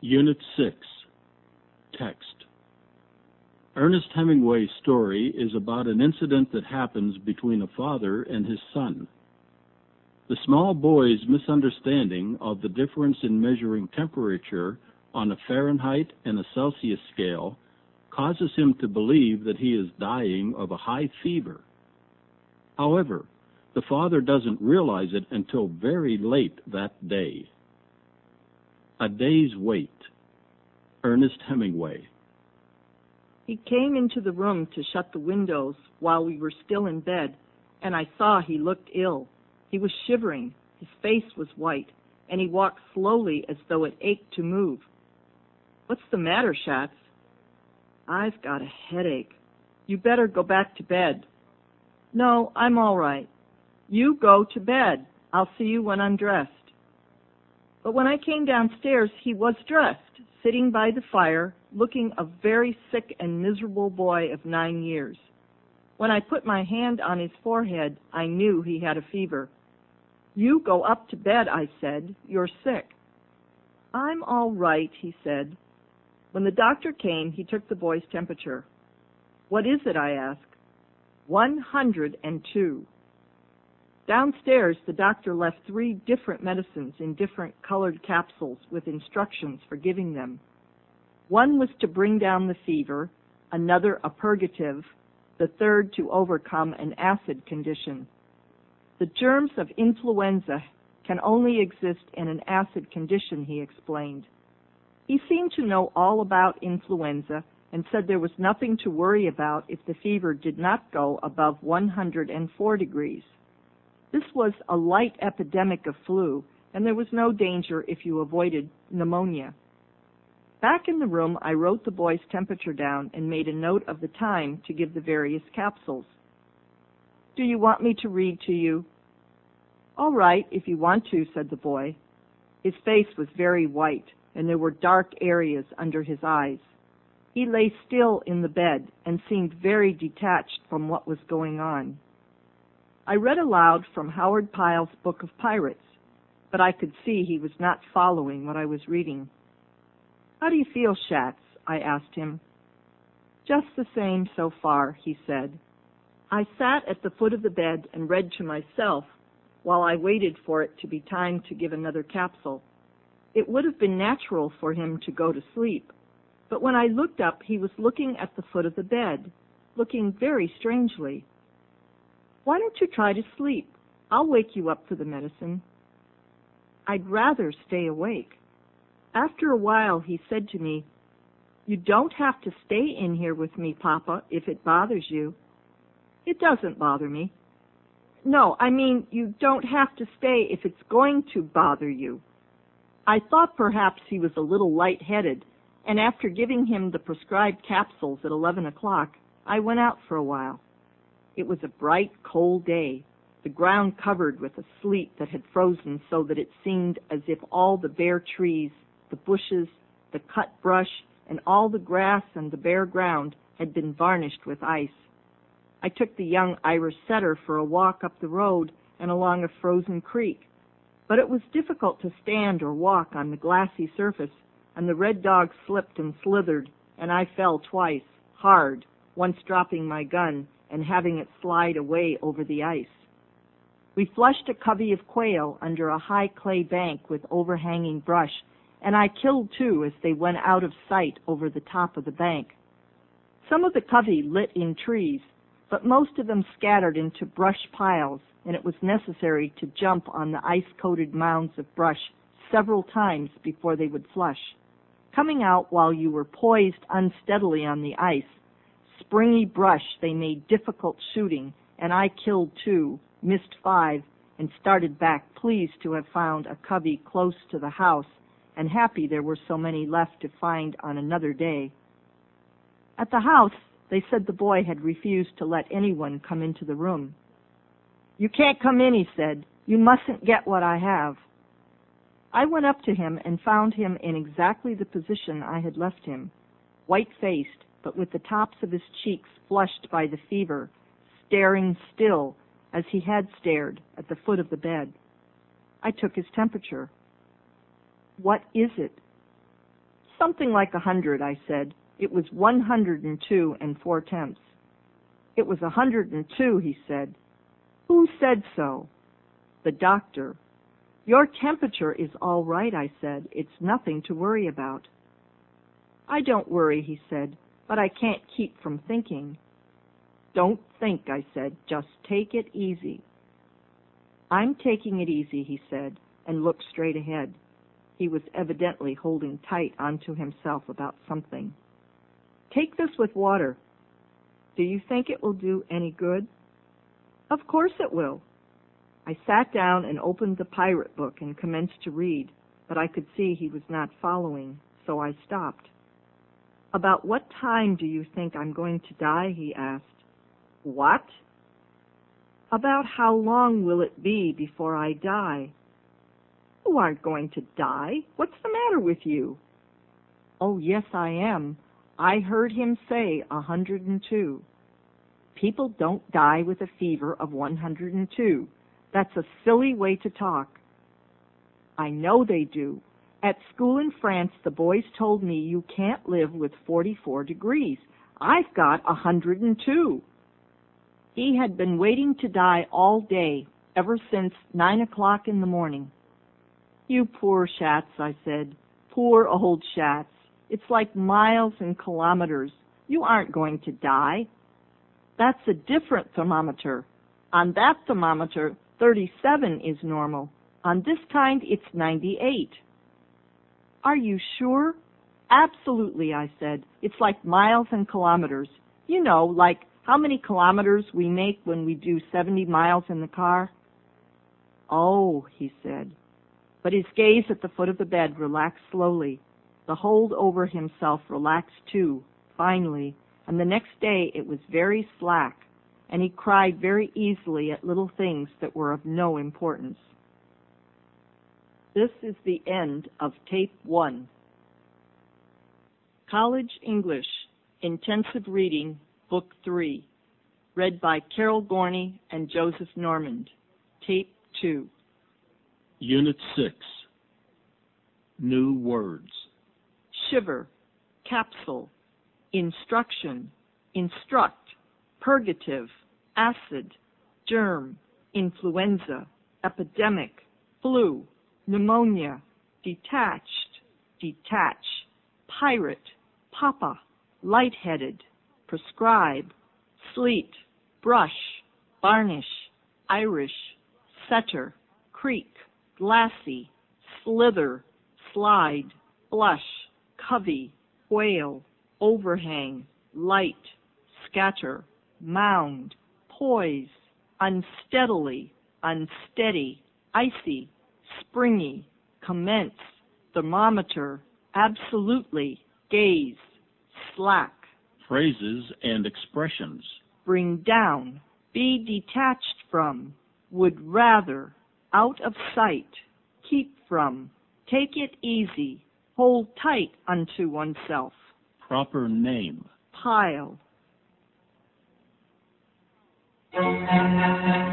Unit 6, Text. Ernest Hemingway's story is about an incident that happens between a father and his son. The small boy's misunderstanding of the difference in measuring temperature on a Fahrenheit and a Celsius scale causes him to believe that he is dying of a high fever. However, the father doesn't realize it until very late that day. A Day's Wait. Ernest Hemingway. He came into the room to shut the windows while we were still in bed, and I saw he looked ill. He was shivering, his face was white, and he walked slowly as though it ached to move. "What's the matter, Schatz?" "I've got a headache." "You better go back to bed." "No, I'm all right." "You go to bed. I'll see you when I'm dressed." But when I came downstairs, he was dressed, sitting by the fire, looking a very sick and miserable boy of 9 years. When I put my hand on his forehead, I knew he had a fever. "You go up to bed," I said. "You're sick." "I'm all right," he said. When the doctor came, he took the boy's temperature. "What is it?" I asked. 102. Downstairs, the doctor left 3 different medicines in different colored capsules with instructions for giving them. One was to bring down the fever, another a purgative, the third to overcome an acid condition. The germs of influenza can only exist in an acid condition, he explained. He seemed to know all about influenza and said there was nothing to worry about if the fever did not go above 104 degrees. This was a light epidemic of flu, and there was no danger if you avoided pneumonia. Back in the room, I wrote the boy's temperature down and made a note of the time to give the various capsules. "Do you want me to read to you?" "All right, if you want to," said the boy. His face was very white, and there were dark areas under his eyes. He lay still in the bed and seemed very detached from what was going on. I read aloud from Howard Pyle's Book of Pirates, but I could see he was not following what I was reading. "How do you feel, Schatz?" I asked him. "Just the same so far," he said. I sat at the foot of the bed and read to myself while I waited for it to be time to give another capsule. It would have been natural for him to go to sleep, but when I looked up, he was looking at the foot of the bed, looking very strangely. "Why don't you try to sleep? I'll wake you up for the medicine." "I'd rather stay awake." After a while, he said to me, "You don't have to stay in here with me, Papa, if it bothers you." "It doesn't bother me." "No, I mean, you don't have to stay if it's going to bother you." I thought perhaps he was a little light-headed, and after giving him the prescribed capsules at 11 o'clock, I went out for a while. It was a bright, cold day, the ground covered with a sleet that had frozen so that it seemed as if all the bare trees, the bushes, the cut brush, and all the grass and the bare ground had been varnished with ice. I took the young Irish setter for a walk up the road and along a frozen creek, but it was difficult to stand or walk on the glassy surface, and the red dog slipped and slithered, and I fell twice, hard, once dropping my gun and having it slide away over the ice. We flushed a covey of quail under a high clay bank with overhanging brush, and I killed 2 as they went out of sight over the top of the bank. Some of the covey lit in trees, but most of them scattered into brush piles, and it was necessary to jump on the ice-coated mounds of brush several times before they would flush. Coming out while you were poised unsteadily on the ice, springy brush, they made difficult shooting, and I killed 2, missed 5, and started back pleased to have found a covey close to the house and happy there were so many left to find on another day. At the house, they said the boy had refused to let anyone come into the room. "You can't come in," he said. "You mustn't get what I have." I went up to him and found him in exactly the position I had left him, white-faced, but with the tops of his cheeks flushed by the fever, staring still as he had stared at the foot of the bed. I took his temperature. "What is it?" Something like 100, I said. It was 102 4/10. It was 102, he said. Who said so? The doctor. Your temperature is all right, I said. It's nothing to worry about. I don't worry, he said, but I can't keep from thinking. Don't think, I said. Just take it easy. I'm taking it easy, he said, and looked straight ahead. He was evidently holding tight onto himself about something. Take this with water. Do you think it will do any good? Of course it will. I sat down and opened the pirate book and commenced to read, but I could see he was not following, so I stopped. About what time do you think I'm going to die? He asked. What? About how long will it be before I die? You aren't going to die. What's the matter with you? Oh, yes, I am. I heard him say 102. People don't die with a fever of 102. That's a silly way to talk. I know they do. At school in France, the boys told me you can't live with 44 degrees. I've got 102. He had been waiting to die all day, ever since 9 o'clock in the morning. You poor Schatz, I said. Poor old Schatz. It's like miles and kilometers. You aren't going to die. That's a different thermometer. On that thermometer, 37 is normal. On this kind, it's 98. Are you sure? Absolutely, I said. It's like miles and kilometers. You know, like how many kilometers we make when we do 70 miles in the car. Oh, he said. But his gaze at the foot of the bed relaxed slowly. The hold over himself relaxed too, finally, and the next day it was very slack, and he cried very easily at little things that were of no importance. This is the end of Tape 1. College English, Intensive Reading, Book 3, read by Carol Gorney and Joseph Normand. Tape 2. Unit 6. New words. Shiver, capsule, instruction, instruct, purgative, acid, germ, influenza, epidemic, flu, pneumonia, detached, detach, pirate, papa, lightheaded, prescribe, sleet, brush, varnish, Irish, setter, creek, glassy, slither, slide, blush, covey, whale, overhang, light, scatter, mound, poise, unsteadily, unsteady, icy, springy, commence, thermometer, absolutely, gaze, slack. Phrases and expressions. Bring down, be detached from, would rather, out of sight, keep from, take it easy, hold tight unto oneself. Proper name. Pile.